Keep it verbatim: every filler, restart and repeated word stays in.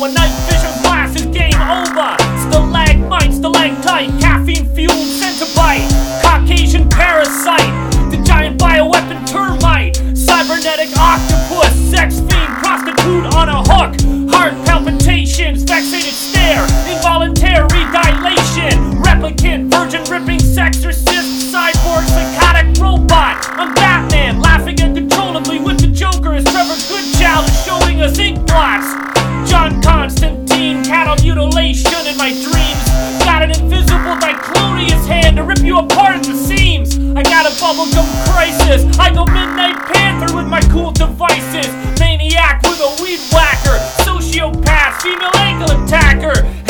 A night vision glasses, game over. Stalagmite, stalactite, caffeine-fueled centipede, Caucasian parasite, the giant bioweapon termite, cybernetic octopus, sex fiend, prostitute on a hook, heart palpitations, vexated stare, involuntary dilation, replicant, virgin ripping sexorcist, cyborg, psychotic robot. I'm Batman, laughing uncontrollably with the Joker as Trevor Goodchild is showing us ink blots. John Constantine, cattle mutilation in my dreams. Got an invisible Diclonius hand to rip you apart at the seams. I got a bubblegum crisis. I go Midnight Panther with my cool devices. Maniac with a weed whacker. Sociopath, female ankle attacker.